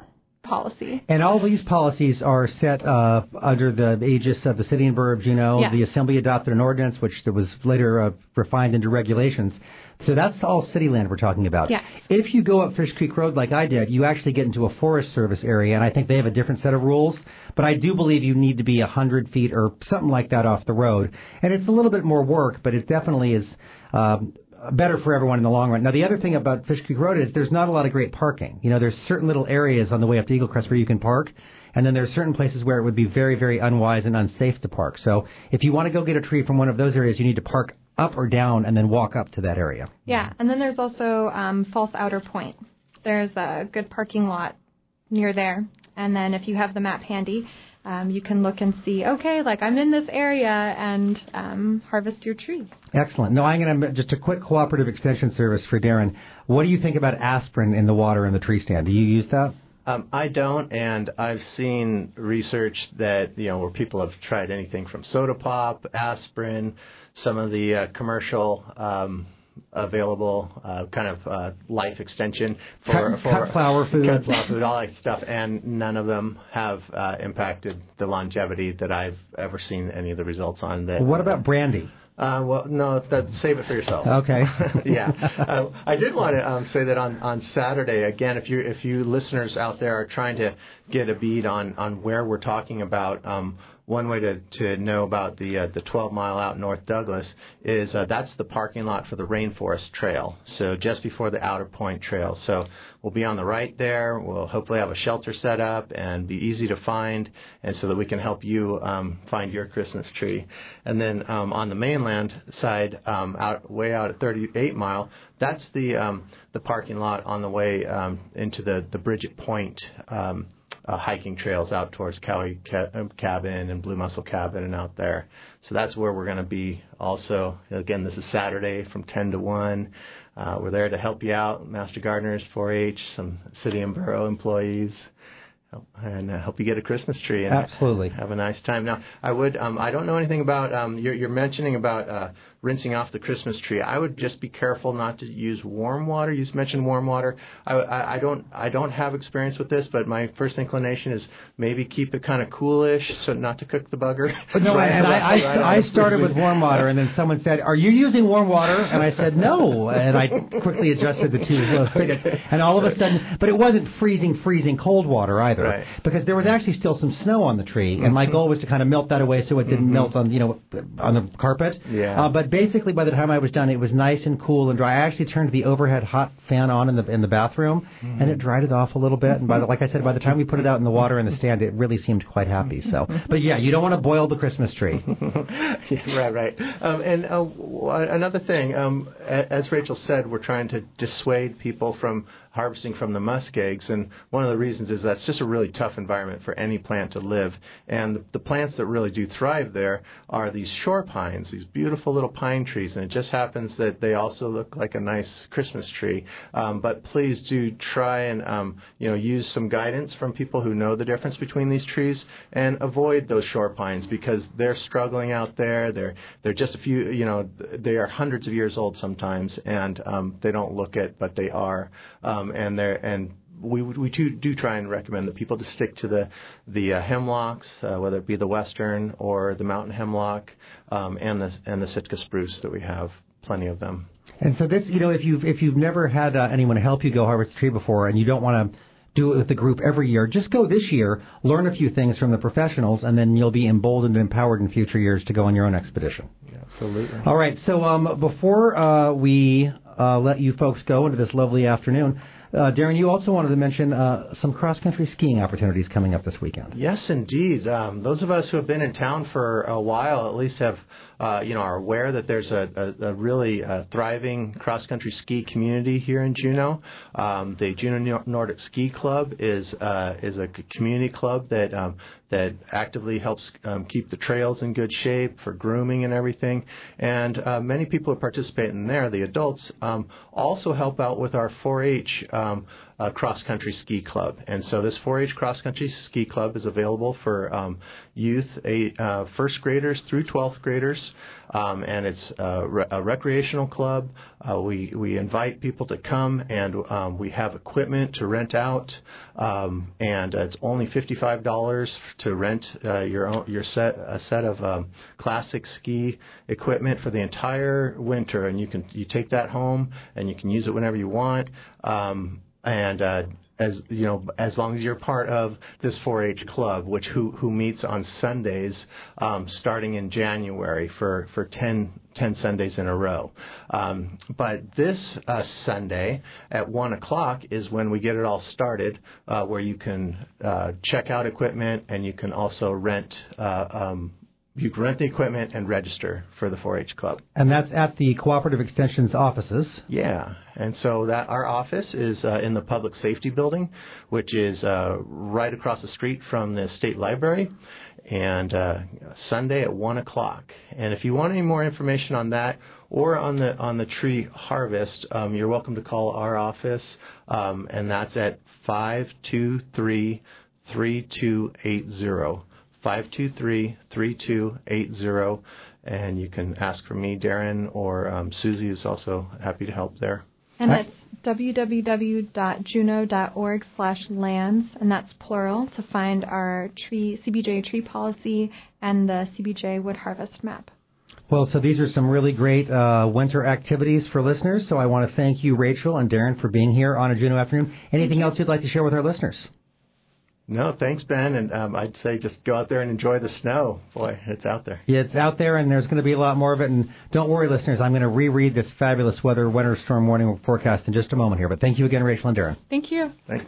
policy. And all these policies are set uh, under the aegis of the City and Borough of Juneau. Yes. The Assembly adopted an ordinance, which was later uh, refined into regulations. So that's all city land we're talking about. Yes. If you go up Fish Creek Road like I did, you actually get into a Forest Service area, and I think they have a different set of rules. But I do believe you need to be one hundred feet or something like that off the road. And it's a little bit more work, but it definitely is um, better for everyone in the long run. Now, the other thing about Fish Creek Road is there's not a lot of great parking. You know, there's certain little areas on the way up to Eagle Crest where you can park. And then there's certain places where it would be very, very unwise and unsafe to park. So if you want to go get a tree from one of those areas, you need to park up or down and then walk up to that area. Yeah, and then there's also um, False Outer Point. There's a good parking lot near there. And then if you have the map handy, um, you can look and see, okay, like I'm in this area and um, harvest your tree. Excellent. No, I'm going to just a quick cooperative extension service for Darren. What do you think about aspirin in the water in the tree stand? Do you use that? Um, I don't, and I've seen research that, you know, where people have tried anything from soda pop, aspirin, some of the uh, commercial um, available uh, kind of uh, life extension for cut, for cut flower food, cut flower food, all that stuff, and none of them have uh, impacted the longevity that I've ever seen any of the results on. That. What about brandy? Uh, well, no, that, save it for yourself. Okay. yeah, uh, I did want to um, say that on, on Saturday again. If you if you listeners out there are trying to get a bead on, on where we're talking about, um, one way to, to know about the uh, the twelve mile out North Douglas is uh, that's the parking lot for the Rainforest Trail. So just before the Outer Point Trail. So we'll be on the right there. We'll hopefully have a shelter set up and be easy to find, and so that we can help you um, find your Christmas tree. And then um, on the mainland side, um, out way out at thirty-eight mile, that's the um, the parking lot on the way um, into the the Bridget Point um, uh, hiking trails out towards Cowie Ca- Cabin and Blue Mussel Cabin and out there. So that's where we're going to be. Also, again, this is Saturday from ten to one. Uh, we're there to help you out, Master Gardeners, four H, some city and borough employees, and uh, help you get a Christmas tree and absolutely have a nice time. Now, I would, um, I don't know anything about. Um, you're, you're mentioning about uh, rinsing off the Christmas tree. I would just be careful not to use warm water. You mentioned warm water. I, I, I don't, I don't have experience with this, but my first inclination is maybe keep it kind of coolish, so not to cook the bugger. But no, right, and right, I, I, right I started with warm water, and then someone said, "Are you using warm water?" And I said, "No," and I quickly adjusted the two uh, spigots, and all of a sudden, but it wasn't freezing, freezing cold water either, right. because there was actually still some snow on the tree, and my goal was to kind of melt that away so it didn't mm-hmm. melt on, you know, on the carpet. Yeah. Uh, but basically, by the time I was done, it was nice and cool and dry. I actually turned the overhead hot fan on in the in the bathroom, mm-hmm. and it dried it off a little bit. And by the, like I said, by the time we put it out in the water in the stand, it really seemed quite happy. So, but yeah, you don't want to boil the Christmas tree. yeah, right, right. Um, and uh, another thing, um, as Rachel said, we're trying to dissuade people from harvesting from the muskegs, and one of the reasons is that's just a really tough environment for any plant to live. And the, the plants that really do thrive there are these shore pines, these beautiful little pine trees, and it just happens that they also look like a nice Christmas tree. Um, but please do try and um, you know use some guidance from people who know the difference between these trees, and avoid those shore pines because they're struggling out there. They're they're just a few, you know, they are hundreds of years old sometimes, and um, they don't look it, but they are. Um, and they're and we we do, do try and recommend that people to stick to the the uh, hemlocks, uh, whether it be the western or the mountain hemlock, um, and the and the Sitka spruce that we have plenty of them. And so this, you know, if you've if you've never had uh, anyone help you go harvest a tree before, and you don't want to do it with the group every year, just go this year, learn a few things from the professionals, and then you'll be emboldened and empowered in future years to go on your own expedition. Yeah, absolutely. All right. So um, before uh, we uh, let you folks go into this lovely afternoon, Uh, Darren, you also wanted to mention uh, some cross-country skiing opportunities coming up this weekend. Yes, indeed. Um, those of us who have been in town for a while at least have, uh, you know, are aware that there's a, a, a really uh, thriving cross-country ski community here in Juneau. Um, the Juneau Nordic Ski Club is uh, is a community club that um, that actively helps um, keep the trails in good shape for grooming and everything. And uh, many people who participate in there, the adults, um, also help out with our four H uh, um, a cross-country ski club. And so this four H cross-country ski club is available for um, youth, a, uh, first graders through twelfth graders, um, and it's a, re- a recreational club. Uh, we, we invite people to come, and um, we have equipment to rent out, um, and uh, it's only fifty-five dollars to rent uh, your own, your set a set of um, classic ski equipment for the entire winter, and you can you take that home and you can use it whenever you want. Um, and uh, as you know, as long as you're part of this four H club, which who who meets on Sundays, um, starting in January for for ten, ten Sundays in a row. Um, but this uh, Sunday at one o'clock is when we get it all started, uh, where you can uh, check out equipment and you can also rent. Uh, um, You can rent the equipment and register for the four H club. And that's at the Cooperative Extension's offices. Yeah, and so that our office is uh, in the Public Safety Building, which is uh, right across the street from the State Library, and uh, Sunday at one o'clock. And if you want any more information on that or on the on the tree harvest, um, you're welcome to call our office, um, and that's at five two three, three two eight zero. five two three, three two eight zero, and you can ask for me, Darren, or um, Susie is also happy to help there. And that's www.juno.org slash lands, and that's plural, to find our tree C B J tree policy and the C B J wood harvest map. Well, so these are some really great uh, winter activities for listeners, so I want to thank you, Rachel and Darren, for being here on a Juneau afternoon. Anything else you'd like to share with our listeners? No, thanks, Ben, and um, I'd say just go out there and enjoy the snow. Boy, it's out there. Yeah, it's out there, and there's going to be a lot more of it. And don't worry, listeners, I'm going to reread this fabulous weather winter storm warning forecast in just a moment here. But thank you again, Rachel and Darren. Thank you. Thanks.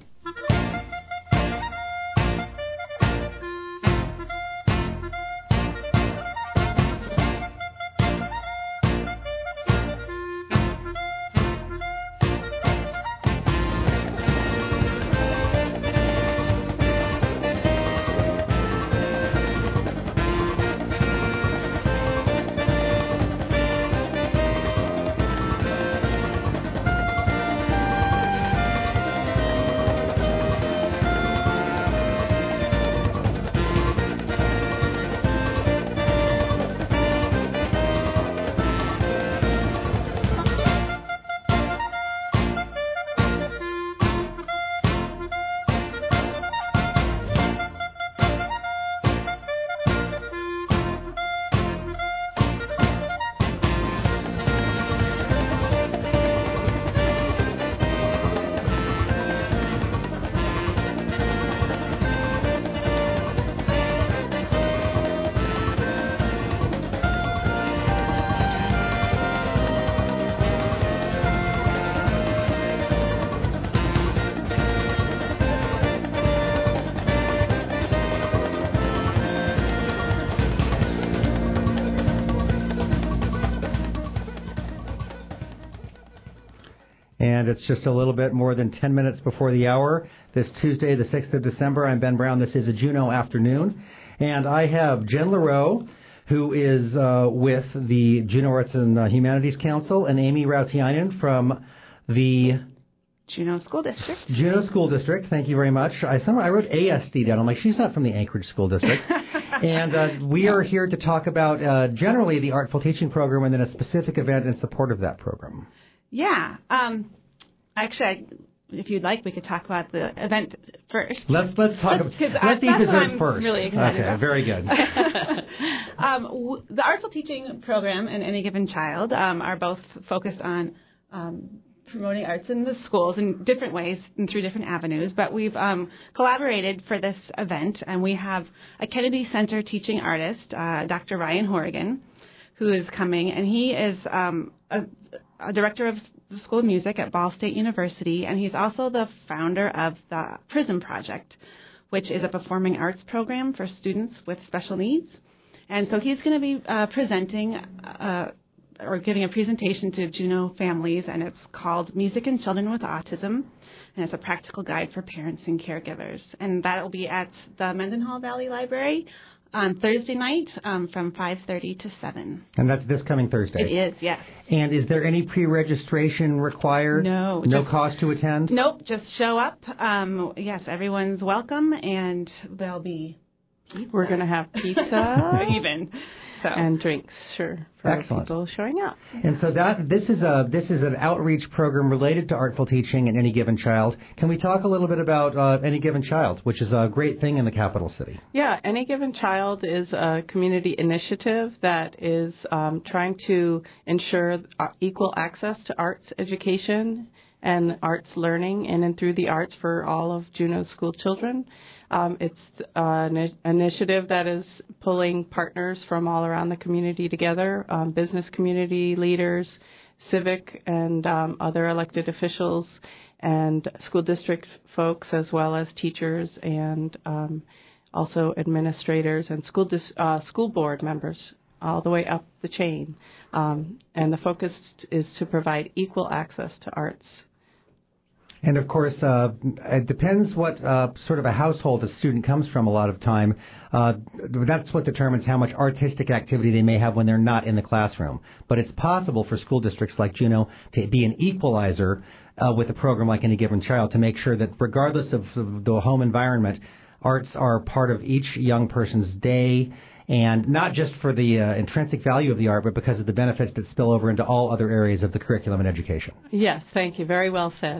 And it's just a little bit more than ten minutes before the hour. This Tuesday, the sixth of December, I'm Ben Brown. This is a Juneau afternoon. And I have Jen LaRoe, who is uh, with the Juneau Arts and uh, Humanities Council, and Amy Rautiainen from the Juneau School District. Juneau School District. Thank you very much. I somewhere I wrote A S D down. I'm like, she's not from the Anchorage School District. And uh, we are here to talk about uh, generally the Artful Teaching Program and then a specific event in support of that program. Yeah. Um, actually, I, if you'd like, we could talk about the event first. Let's let's talk about let's eat dessert first. Really excited okay, about. very good. um, w- the Artful Teaching Program and Any Given Child um, are both focused on um, promoting arts in the schools in different ways and through different avenues. But we've um, collaborated for this event, and we have a Kennedy Center teaching artist, uh, Doctor Ryan Horrigan, who is coming, and he is um, a, a director of the School of Music at Ball State University, and he's also the founder of the PRISM Project, which is a performing arts program for students with special needs. And so he's going to be uh, presenting uh, or giving a presentation to Juneau families, and it's called Music and Children with Autism, and it's a practical guide for parents and caregivers. And that will be at the Mendenhall Valley Library on Thursday night um, from five thirty to seven. And that's this coming Thursday? It is, yes. And is there any pre-registration required? No. No just, cost to attend? Nope, just show up. Um, yes, everyone's welcome, and there'll be pizza. We're going to have pizza. Even. So. And drinks, sure, for Excellent. people showing up. And so that this is a this is an outreach program related to Artful Teaching and Any Given Child. Can we talk a little bit about uh, Any Given Child, which is a great thing in the capital city? Yeah, Any Given Child is a community initiative that is um, trying to ensure equal access to arts education and arts learning in and through the arts for all of Juneau's school children. Um, it's uh, an initiative that is pulling partners from all around the community together, um, business community leaders, civic and um, other elected officials, and school district folks, as well as teachers and um, also administrators and school dis- uh, school board members, all the way up the chain. Um, and the focus is to provide equal access to arts. And, of course, uh, it depends what uh, sort of a household a student comes from a lot of time. Uh, that's what determines how much artistic activity they may have when they're not in the classroom. But it's possible for school districts like Juneau to be an equalizer uh, with a program like Any Given Child to make sure that regardless of the home environment, arts are part of each young person's day, and not just for the uh, intrinsic value of the art, but because of the benefits that spill over into all other areas of the curriculum and education. Yes, thank you. Very well said.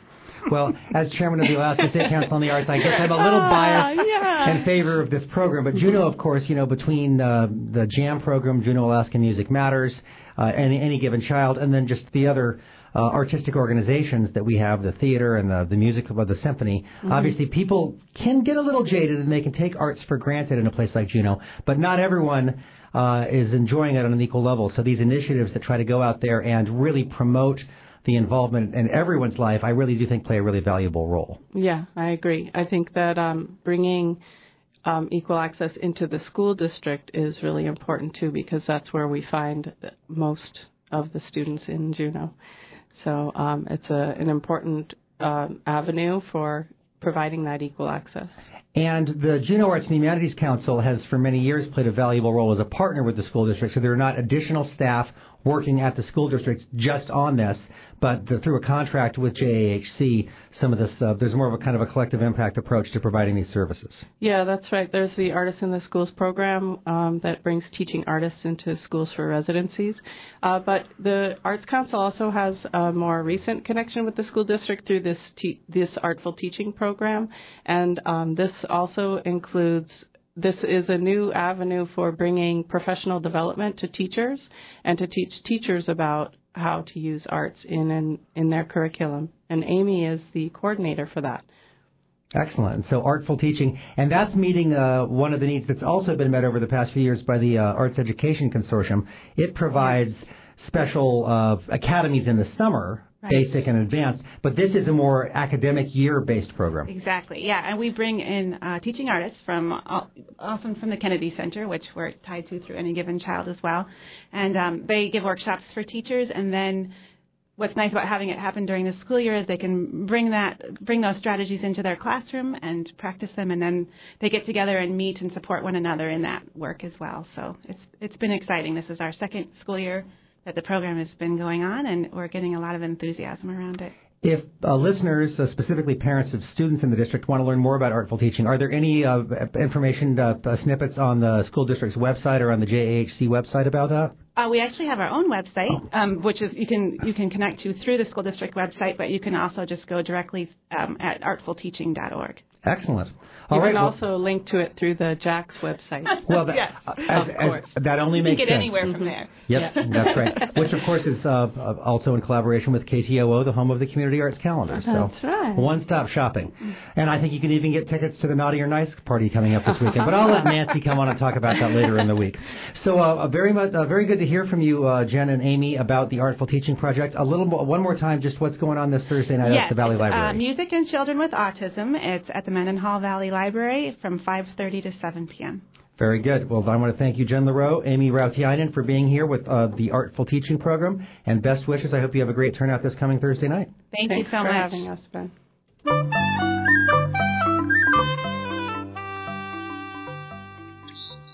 Well, as chairman of the Alaska State Council on the Arts, I guess I'm a little biased uh, yeah. in favor of this program. But Juneau, of course, you know, between uh, the JAM program, Juneau Alaska Music Matters, uh, any, any Given Child, and then just the other uh, artistic organizations that we have, the theater and the, the music of the symphony, mm-hmm. obviously people can get a little jaded and they can take arts for granted in a place like Juneau. But not everyone uh, is enjoying it on an equal level. So these initiatives that try to go out there and really promote the involvement in everyone's life, I really do think play a really valuable role. Yeah, I agree. I think that um, bringing um, equal access into the school district is really important, too, because that's where we find most of the students in Juneau. So um, it's a, an important um, avenue for providing that equal access. And the Juneau Arts and Humanities Council has for many years played a valuable role as a partner with the school district, so there are not additional staff working at the school districts just on this, but the, through a contract with J A H C, some of this, uh, there's more of a kind of a collective impact approach to providing these services. Yeah, that's right. There's the Artists in the Schools program um, that brings teaching artists into schools for residencies. Uh, but the Arts Council also has a more recent connection with the school district through this te- this Artful Teaching program, and um, this also includes This is a new avenue for bringing professional development to teachers and to teach teachers about how to use arts in in, in their curriculum. And Amy is the coordinator for that. Excellent. So Artful Teaching, and that's meeting uh, one of the needs that's also been met over the past few years by the uh, Arts Education Consortium. It provides special uh, academies in the summer, right. Basic and advanced, but this is a more academic year-based program. Exactly, yeah, and we bring in uh, teaching artists from uh, often from the Kennedy Center, which we're tied to through Any Given Child as well, and um, they give workshops for teachers, and then what's nice about having it happen during the school year is they can bring that, bring those strategies into their classroom and practice them, and then they get together and meet and support one another in that work as well. So it's it's been exciting. This is our second school year that the program has been going on, and we're getting a lot of enthusiasm around it. If uh, listeners, uh, specifically parents of students in the district, want to learn more about Artful Teaching, are there any uh, information uh, snippets on the school district's website or on the J A H C website about that? Uh, we actually have our own website, um, which is you can you can connect to through the school district website, but you can also just go directly um, at artful teaching dot org. Excellent. All you right, can well, also link to it through the J A X website. Well, that, yes, uh, of as, course. As, that only you makes can get sense. anywhere Mm-hmm. from there. Yep, yeah. That's right. Which, of course, is uh, also in collaboration with K T O O, the home of the Community Arts Calendar. So that's right. One-stop shopping. And I think you can even get tickets to the Naughty or Nice party coming up this weekend. But I'll let Nancy come on and talk about that later in the week. So uh, very much, uh, very good to hear from you, uh, Jen and Amy, about the Artful Teaching Project. A little more, one more time, just what's going on this Thursday night yes, at the Valley Library. Uh, Music and Children with Autism. It's at the Mendenhall Valley Library from five thirty to seven p.m. Very good. Well, I want to thank you, Jen LaRoe, Amy Rautiainen, for being here with uh, the Artful Teaching Program, and best wishes. I hope you have a great turnout this coming Thursday night. Thank Thanks you so for much. having us, Ben. Yes.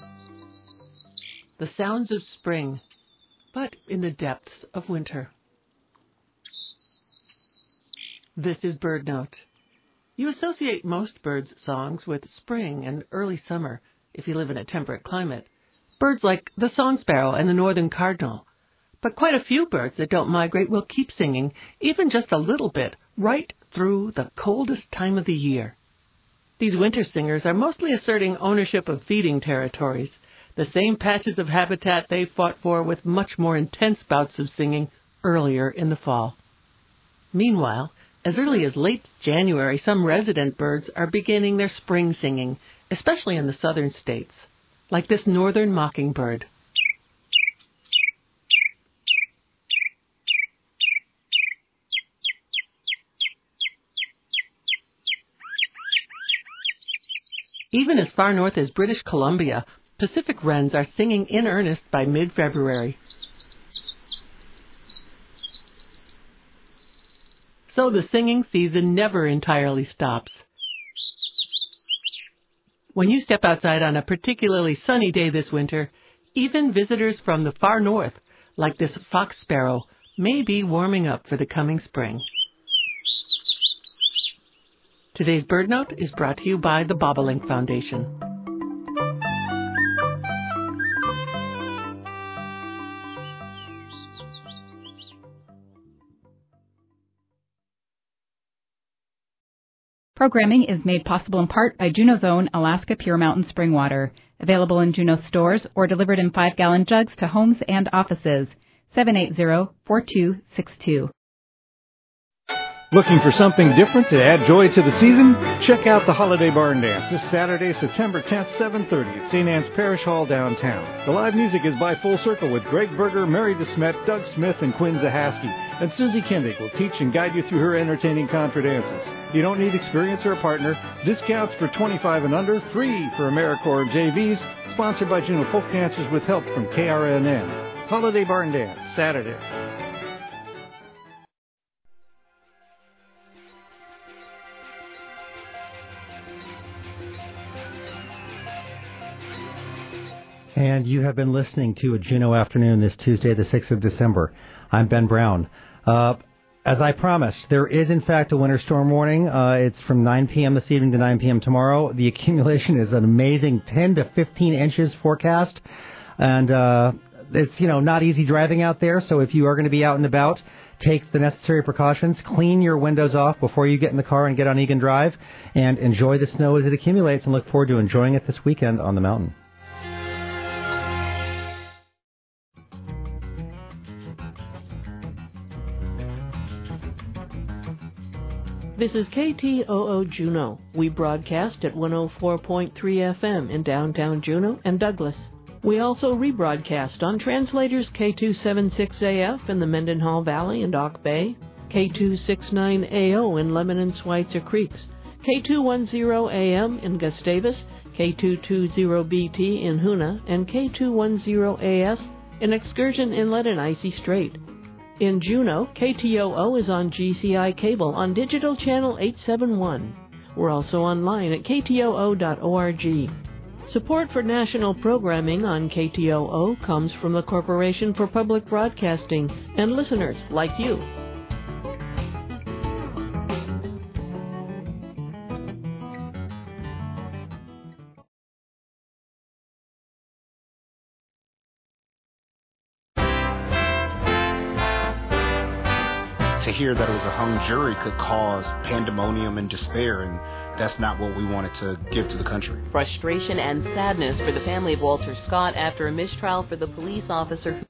the sounds of spring, but in the depths of winter. This is BirdNote. You associate most birds' songs with spring and early summer if you live in a temperate climate. Birds like the song sparrow and the northern cardinal. But quite a few birds that don't migrate will keep singing, even just a little bit, right through the coldest time of the year. These winter singers are mostly asserting ownership of feeding territories, the same patches of habitat they fought for with much more intense bouts of singing earlier in the fall. Meanwhile, as early as late January, some resident birds are beginning their spring singing, especially in the southern states, like this northern mockingbird. Even as far north as British Columbia, Pacific wrens are singing in earnest by mid-February. So the singing season never entirely stops. When you step outside on a particularly sunny day this winter, even visitors from the far north, like this fox sparrow, may be warming up for the coming spring. Today's BirdNote is brought to you by the Bobolink Foundation. Programming is made possible in part by Juneau's own Alaska Pure Mountain Spring Water, available in Juneau stores or delivered in five-gallon jugs to homes and offices. seven eight zero, four two six two. Looking for something different to add joy to the season? Check out the Holiday Barn Dance this Saturday, September tenth, seven thirty at Saint Anne's Parish Hall downtown. The live music is by Full Circle with Greg Berger, Mary DeSmet, Doug Smith, and Quinn Zahaski. And Susie Kindig will teach and guide you through her entertaining contra dances. You don't need experience or a partner. Discounts for twenty-five and under, free for AmeriCorps J Vs. Sponsored by Juneau Folk Dancers with help from K R N N. Holiday Barn Dance, Saturday. And you have been listening to a Juneau Afternoon this Tuesday, the sixth of December. I'm Ben Brown. Uh, as I promised, there is, in fact, a winter storm warning. Uh, it's from nine p.m. this evening to nine p.m. tomorrow. The accumulation is an amazing ten to fifteen inches forecast. And uh, it's, you know, not easy driving out there. So if you are going to be out and about, take the necessary precautions. Clean your windows off before you get in the car and get on Egan Drive. And enjoy the snow as it accumulates and look forward to enjoying it this weekend on the mountain. This is K T O O Juneau. We broadcast at one oh four point three F M in downtown Juneau and Douglas. We also rebroadcast on translators K two seventy-six A F in the Mendenhall Valley and Auk Bay, K two sixty-nine A O in Lemon and Schweitzer Creeks, K two ten A M in Gustavus, K two twenty B T in Hoonah, and K two ten A S in Excursion Inlet and Icy Strait. In Juneau, K T O O is on G C I Cable on Digital Channel eight seventy-one. We're also online at K T O O dot org. Support for national programming on K T O O comes from the Corporation for Public Broadcasting and listeners like you. To hear that it was a hung jury could cause pandemonium and despair, and that's not what we wanted to give to the country. Frustration and sadness for the family of Walter Scott after a mistrial for the police officer who